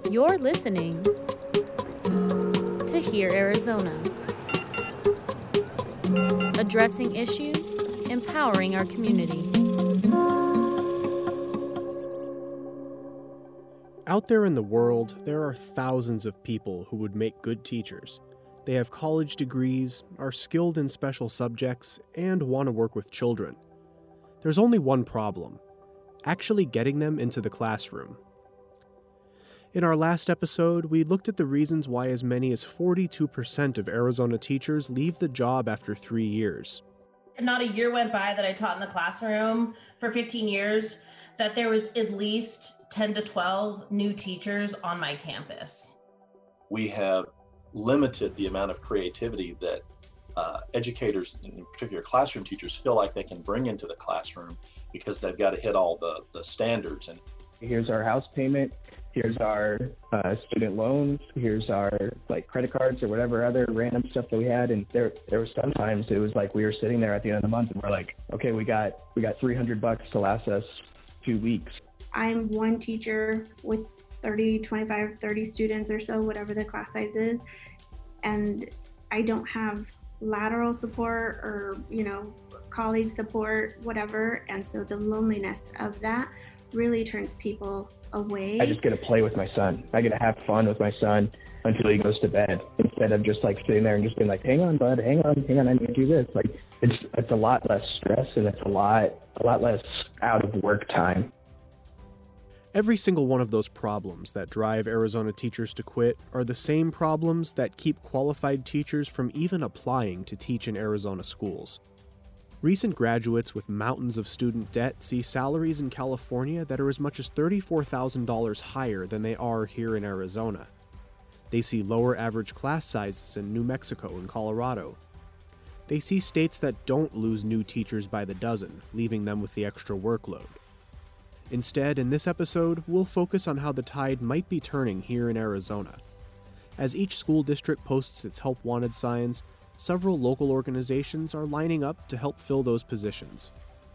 You're listening to Hear Arizona, addressing issues, empowering our community. Out there in the world, there are thousands of people who would make good teachers. They have college degrees, are skilled in special subjects, and want to work with children. There's only one problem: actually getting them into the classroom. In our last episode, we looked at the reasons why as many as 42% of Arizona teachers leave the job after 3 years. Not a year went by that I taught in the classroom for 15 years that there was at least 10 to 12 new teachers on my campus. We have limited the amount of creativity that educators, in particular classroom teachers, feel like they can bring into the classroom because they've got to hit all the standards. And here's our house payment, here's our student loans, here's our credit cards or whatever other random stuff that we had. And there was sometimes it was like we were sitting there at the end of the month and we're like, okay, we got $300 to last us 2 weeks. I'm one teacher with 30, 25, 30 students or so, whatever the class size is. And I don't have lateral support or, colleague support, whatever. And so the loneliness of that really turns people away. I just get to play with my son. I get to have fun with my son until he goes to bed, instead of just sitting there and just being like, hang on, bud, hang on, I need to do this. It's a lot less stress and it's a lot less out of work time. Every single one of those problems that drive Arizona teachers to quit are the same problems that keep qualified teachers from even applying to teach in Arizona schools. Recent graduates with mountains of student debt see salaries in California that are as much as $34,000 higher than they are here in Arizona. They see lower average class sizes in New Mexico and Colorado. They see states that don't lose new teachers by the dozen, leaving them with the extra workload. Instead, in this episode, we'll focus on how the tide might be turning here in Arizona. As each school district posts its help wanted signs, several local organizations are lining up to help fill those positions.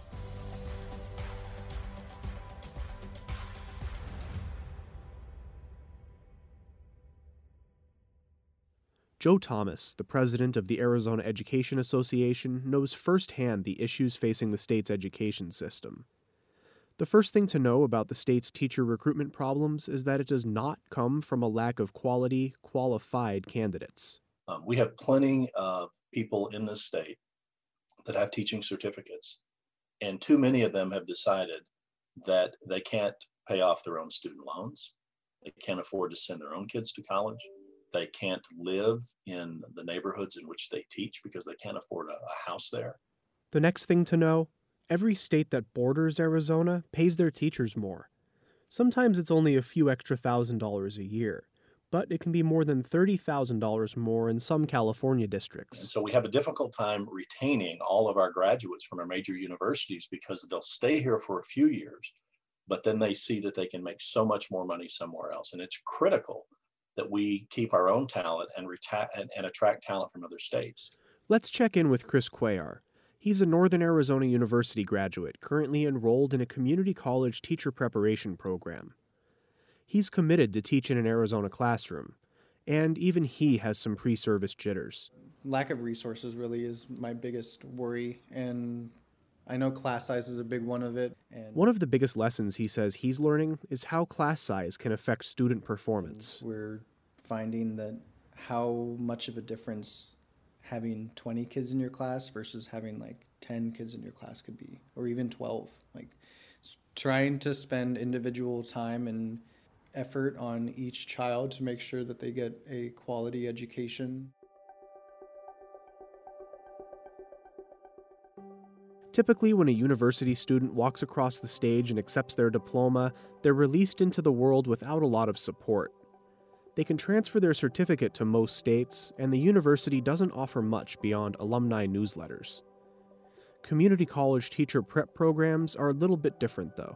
Joe Thomas, the president of the Arizona Education Association, knows firsthand the issues facing the state's education system. The first thing to know about the state's teacher recruitment problems is that it does not come from a lack of quality, qualified candidates. We have plenty of people in this state that have teaching certificates, and too many of them have decided that they can't pay off their own student loans. They can't afford to send their own kids to college. They can't live in the neighborhoods in which they teach because they can't afford a house there. The next thing to know: every state that borders Arizona pays their teachers more. Sometimes it's only a few extra $1,000s a year, but it can be more than $30,000 more in some California districts. And so we have a difficult time retaining all of our graduates from our major universities because they'll stay here for a few years, but then they see that they can make so much more money somewhere else. And it's critical that we keep our own talent and attract talent from other states. Let's check in with Chris Cuellar. He's a Northern Arizona University graduate currently enrolled in a community college teacher preparation program. He's committed to teach in an Arizona classroom, and even he has some pre-service jitters. Lack of resources really is my biggest worry, and I know class size is a big one of it. And one of the biggest lessons he says he's learning is how class size can affect student performance. We're finding that how much of a difference having 20 kids in your class versus having 10 kids in your class could be, or even 12. Trying to spend individual time and effort on each child to make sure that they get a quality education. Typically, when a university student walks across the stage and accepts their diploma, they're released into the world without a lot of support. They can transfer their certificate to most states, and the university doesn't offer much beyond alumni newsletters. Community college teacher prep programs are a little bit different, though.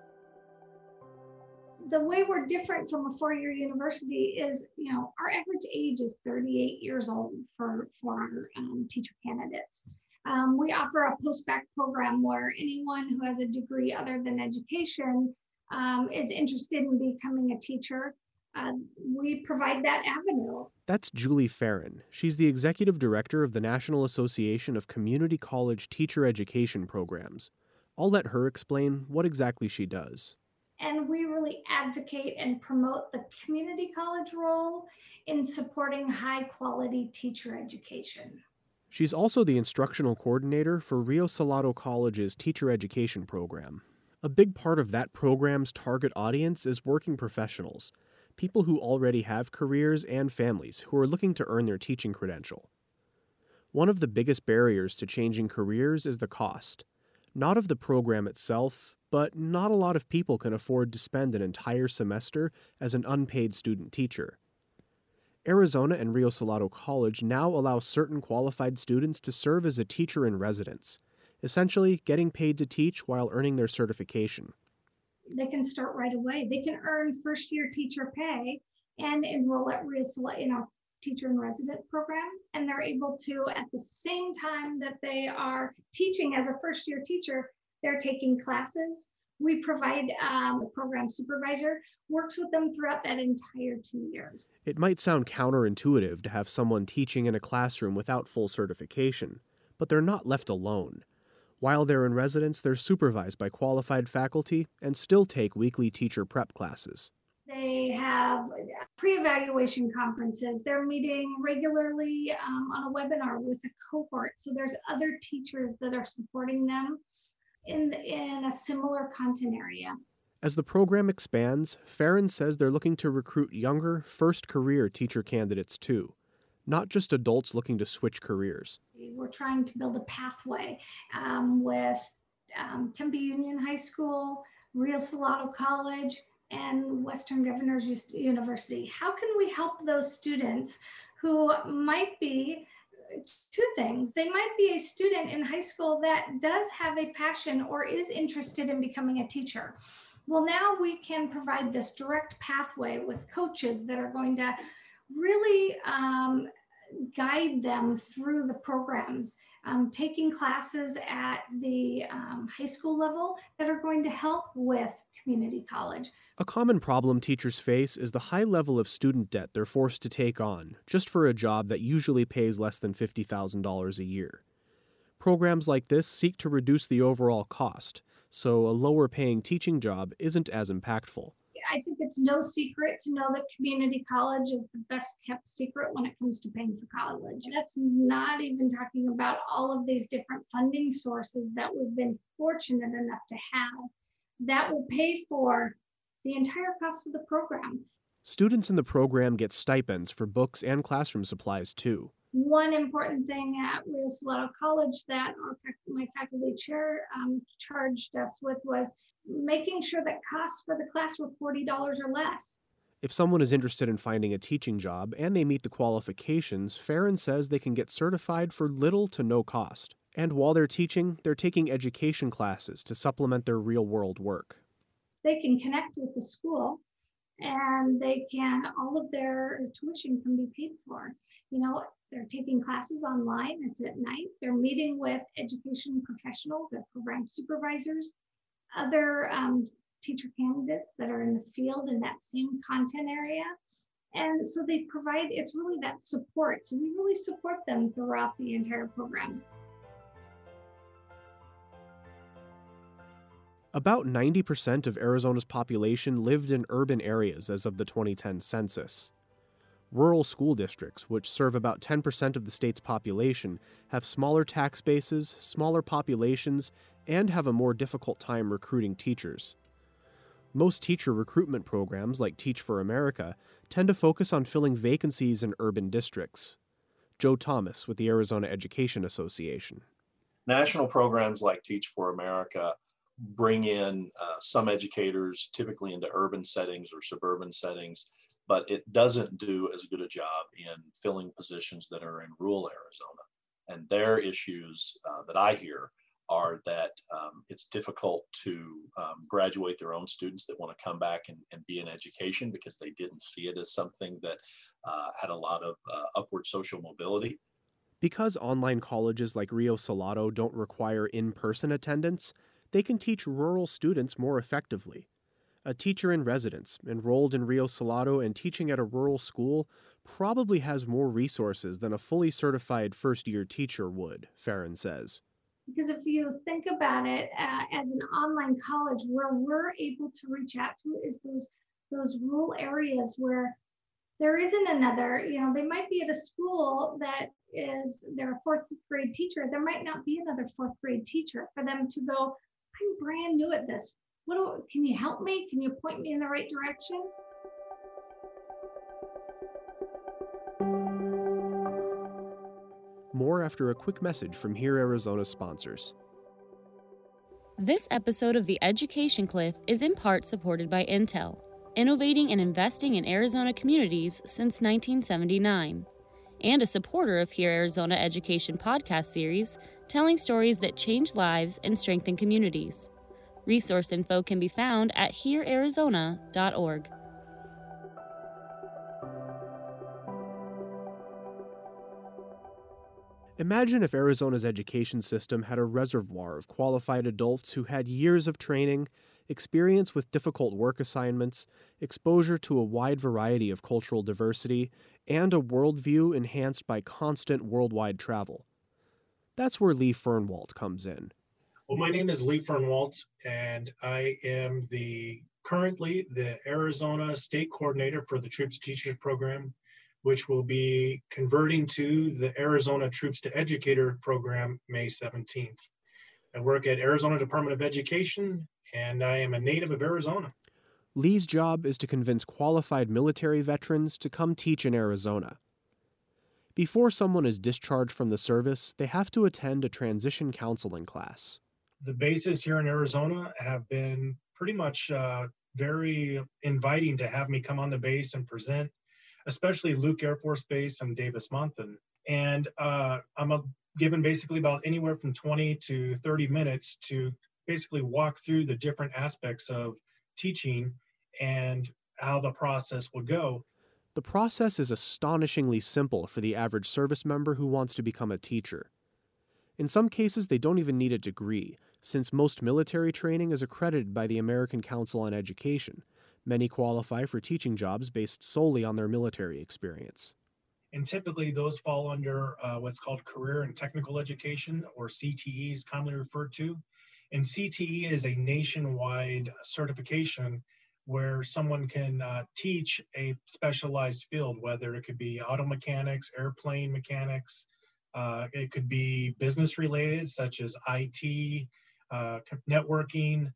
The way we're different from a four-year university is, our average age is 38 years old for our teacher candidates. We offer a post-bac program where anyone who has a degree other than education is interested in becoming a teacher. we provide that avenue. That's Julie Farron. She's the executive director of the National Association of Community College Teacher Education Programs. I'll let her explain what exactly she does. And we really advocate and promote the community college role in supporting high-quality teacher education. She's also the instructional coordinator for Rio Salado College's teacher education program. A big part of that program's target audience is working professionals, people who already have careers and families who are looking to earn their teaching credential. One of the biggest barriers to changing careers is the cost, not of the program itself, but not a lot of people can afford to spend an entire semester as an unpaid student teacher. Arizona and Rio Salado College now allow certain qualified students to serve as a teacher in residence, essentially getting paid to teach while earning their certification. They can start right away. They can earn first-year teacher pay and enroll at Rio Salado in our teacher in resident program, and they're able to, at the same time that they are teaching as a first-year teacher, they're taking classes. We provide the program supervisor works with them throughout that entire 2 years. It might sound counterintuitive to have someone teaching in a classroom without full certification, but they're not left alone. While they're in residence, they're supervised by qualified faculty and still take weekly teacher prep classes. They have pre-evaluation conferences. They're meeting regularly on a webinar with a cohort. So there's other teachers that are supporting them in a similar content area. As the program expands, Farron says they're looking to recruit younger, first-career teacher candidates too, not just adults looking to switch careers. We're trying to build a pathway with Tempe Union High School, Rio Salado College, and Western Governors University. How can we help those students who might be two things? They might be a student in high school that does have a passion or is interested in becoming a teacher. Well, now we can provide this direct pathway with coaches that are going to really guide them through the programs, taking classes at the high school level that are going to help with community college. A common problem teachers face is the high level of student debt they're forced to take on just for a job that usually pays less than $50,000 a year. Programs like this seek to reduce the overall cost, so a lower paying teaching job isn't as impactful. I think it's no secret to know that community college is the best kept secret when it comes to paying for college. That's not even talking about all of these different funding sources that we've been fortunate enough to have that will pay for the entire cost of the program. Students in the program get stipends for books and classroom supplies too. One important thing at Rio Salado College that my faculty chair charged us with was making sure that costs for the class were $40 or less. If someone is interested in finding a teaching job and they meet the qualifications, Farron says they can get certified for little to no cost. And while they're teaching, they're taking education classes to supplement their real-world work. They can connect with the school and all of their tuition can be paid for. They're taking classes online, it's at night. They're meeting with education professionals, their program supervisors, other teacher candidates that are in the field in that same content area. And so they provide, it's really that support. So we really support them throughout the entire program. About 90% of Arizona's population lived in urban areas as of the 2010 census. Rural school districts, which serve about 10% of the state's population, have smaller tax bases, smaller populations, and have a more difficult time recruiting teachers. Most teacher recruitment programs, like Teach for America, tend to focus on filling vacancies in urban districts. Joe Thomas with the Arizona Education Association. National programs like Teach for America bring in some educators, typically into urban settings or suburban settings, but it doesn't do as good a job in filling positions that are in rural Arizona. And their issues that I hear are that it's difficult to graduate their own students that want to come back and be in education because they didn't see it as something that had a lot of upward social mobility. Because online colleges like Rio Salado don't require in-person attendance, they can teach rural students more effectively. A teacher in residence, enrolled in Rio Salado and teaching at a rural school, probably has more resources than a fully certified first-year teacher would, Farron says. Because if you think about it, as an online college, where we're able to reach out to is those rural areas where there isn't another, they might be at a school that they're a fourth grade teacher. There might not be another fourth grade teacher for them to go, I'm brand new at this. Can you help me? Can you point me in the right direction? More after a quick message from Hear Arizona sponsors. This episode of The Education Cliff is in part supported by Intel, innovating and investing in Arizona communities since 1979, and a supporter of Hear Arizona Education podcast series, telling stories that change lives and strengthen communities. Resource info can be found at heararizona.org. Imagine if Arizona's education system had a reservoir of qualified adults who had years of training, experience with difficult work assignments, exposure to a wide variety of cultural diversity, and a worldview enhanced by constant worldwide travel. That's where Lee Fernwalt comes in. Well, my name is Lee Fernwalt, and I am currently the Arizona State Coordinator for the Troops to Teachers program, which will be converting to the Arizona Troops to Educator program May 17th. I work at Arizona Department of Education, and I am a native of Arizona. Lee's job is to convince qualified military veterans to come teach in Arizona. Before someone is discharged from the service, they have to attend a transition counseling class. The bases here in Arizona have been pretty much very inviting to have me come on the base and present, especially Luke Air Force Base and Davis-Monthan. And I'm given basically about anywhere from 20 to 30 minutes to basically walk through the different aspects of teaching and how the process will go. The process is astonishingly simple for the average service member who wants to become a teacher. In some cases, they don't even need a degree, since most military training is accredited by the American Council on Education. Many qualify for teaching jobs based solely on their military experience. And typically those fall under what's called career and technical education, or CTE is commonly referred to. And CTE is a nationwide certification where someone can teach a specialized field, whether it could be auto mechanics, airplane mechanics, it could be business related, such as IT, networking,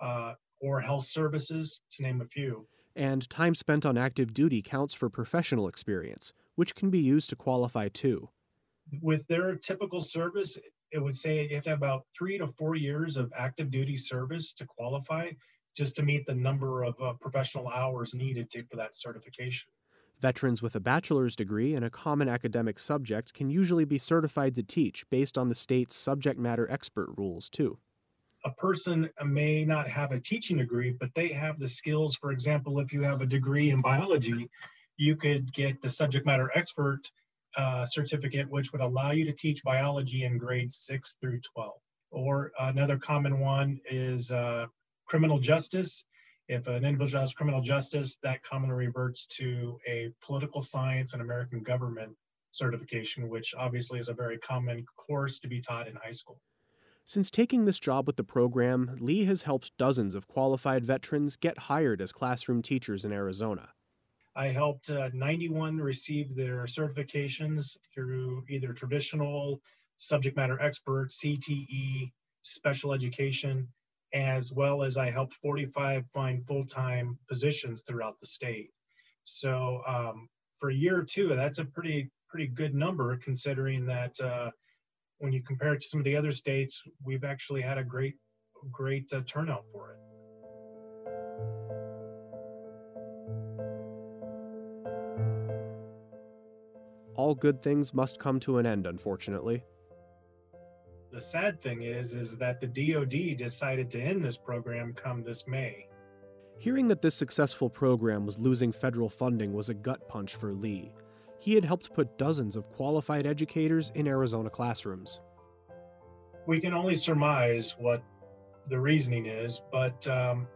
or health services, to name a few. And time spent on active duty counts for professional experience, which can be used to qualify too. With their typical service, it would say you have to have about 3 to 4 years of active duty service to qualify, just to meet the number of professional hours needed for that certification. Veterans with a bachelor's degree in a common academic subject can usually be certified to teach based on the state's subject matter expert rules too. A person may not have a teaching degree, but they have the skills. For example, if you have a degree in biology, you could get the subject matter expert certificate, which would allow you to teach biology in grades 6 through 12. Or another common one is criminal justice. If an individual has criminal justice, that commonly reverts to a political science and American government certification, which obviously is a very common course to be taught in high school. Since taking this job with the program, Lee has helped dozens of qualified veterans get hired as classroom teachers in Arizona. I helped 91 receive their certifications through either traditional subject matter expert, CTE, special education, as well as I helped 45 find full-time positions throughout the state. So for a year or two, that's a pretty good number, considering that when you compare it to some of the other states, we've actually had a great turnout for it. All good things must come to an end, unfortunately. The sad thing is that the DoD decided to end this program come this May. Hearing that this successful program was losing federal funding was a gut punch for Lee. He had helped put dozens of qualified educators in Arizona classrooms. We can only surmise what the reasoning is, but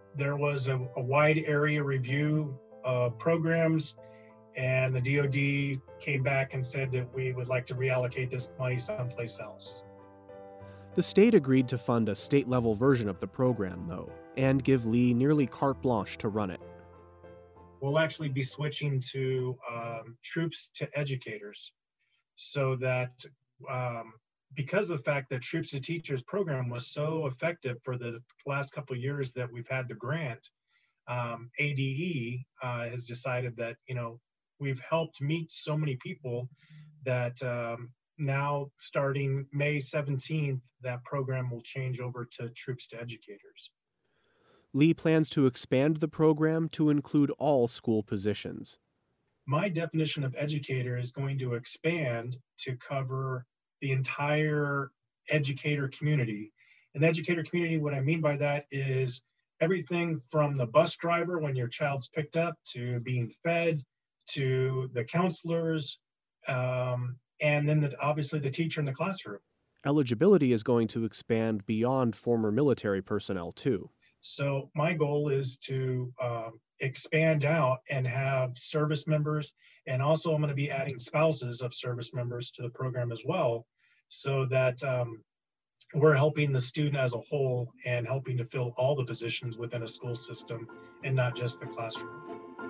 there was a wide area review of programs, and the DoD came back and said that we would like to reallocate this money someplace else. The state agreed to fund a state-level version of the program, though, and give Lee nearly carte blanche to run it. We'll actually be switching to troops to educators, so that because of the fact that Troops to Teachers program was so effective for the last couple of years that we've had the grant, ADE has decided that, we've helped meet so many people that now starting May 17th, that program will change over to Troops to Educators. Lee plans to expand the program to include all school positions. My definition of educator is going to expand to cover the entire educator community. An educator community, what I mean by that is everything from the bus driver when your child's picked up, to being fed, to the counselors, and then obviously the teacher in the classroom. Eligibility is going to expand beyond former military personnel, too. So my goal is to expand out and have service members, and also I'm going to be adding spouses of service members to the program as well, so that we're helping the student as a whole and helping to fill all the positions within a school system and not just the classroom.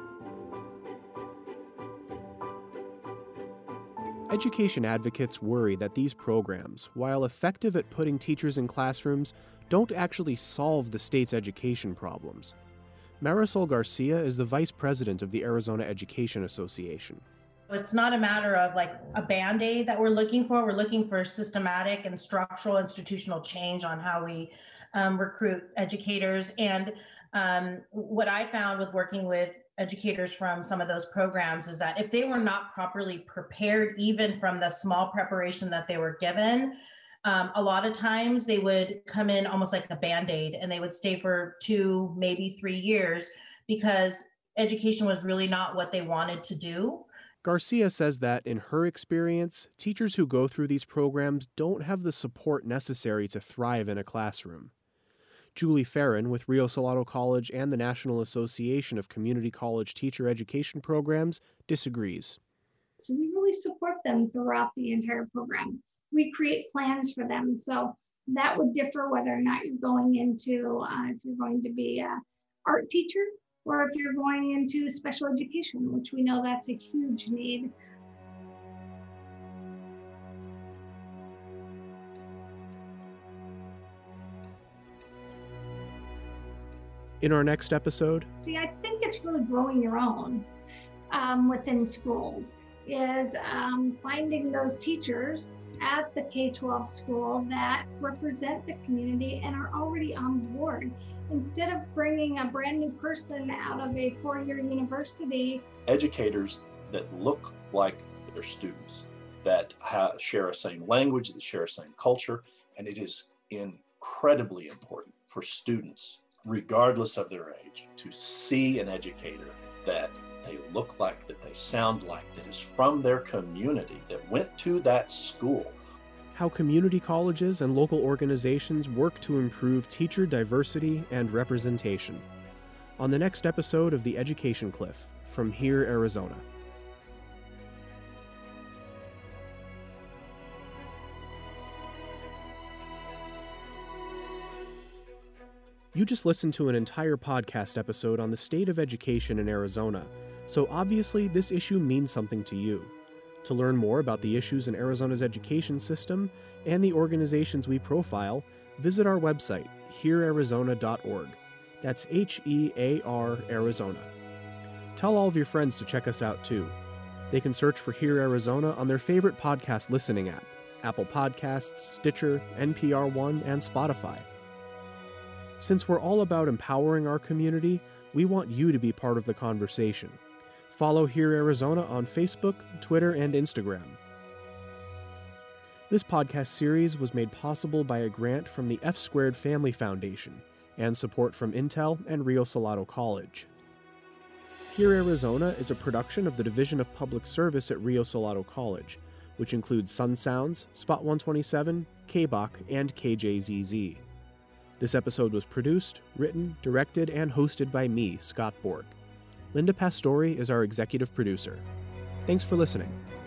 Education advocates worry that these programs, while effective at putting teachers in classrooms, don't actually solve the state's education problems. Marisol Garcia is the vice president of the Arizona Education Association. It's not a matter of like a Band-Aid that we're looking for. We're looking for systematic and structural institutional change on how we recruit educators. And what I found with working with educators from some of those programs is that if they were not properly prepared, even from the small preparation that they were given, a lot of times they would come in almost like a Band-Aid, and they would stay for 2, maybe 3 years, because education was really not what they wanted to do. Garcia says that, in her experience, teachers who go through these programs don't have the support necessary to thrive in a classroom. Julie Farron with Rio Salado College and the National Association of Community College Teacher Education Programs disagrees. So we really support them throughout the entire program. We create plans for them. So that would differ whether or not you're going into, if you're going to be an art teacher, or if you're going into special education, which we know that's a huge need. In our next episode, See, I think it's really growing your own within schools, is finding those teachers at the K-12 school that represent the community and are already on board. Instead of bringing a brand new person out of a 4-year university. Educators that look like their students, that share a same language, that share a same culture, and it is incredibly important for students, regardless of their age, to see an educator that they look like, that they sound like, that is from their community, that went to that school. How community colleges and local organizations work to improve teacher diversity and representation. On the next episode of The Education Cliff from Here, Arizona. You just listened to an entire podcast episode on the state of education in Arizona, so obviously this issue means something to you. To learn more about the issues in Arizona's education system and the organizations we profile, visit our website, herearizona.org. That's HEAR Arizona. Tell all of your friends to check us out too. They can search for Here Arizona on their favorite podcast listening app, Apple Podcasts, Stitcher, NPR One, and Spotify. Since we're all about empowering our community, we want you to be part of the conversation. Follow Here Arizona on Facebook, Twitter, and Instagram. This podcast series was made possible by a grant from the F Squared Family Foundation and support from Intel and Rio Salado College. Here Arizona is a production of the Division of Public Service at Rio Salado College, which includes Sun Sounds, Spot 127, KBOK, and KJZZ. This episode was produced, written, directed, and hosted by me, Scott Bork. Linda Pastore is our executive producer. Thanks for listening.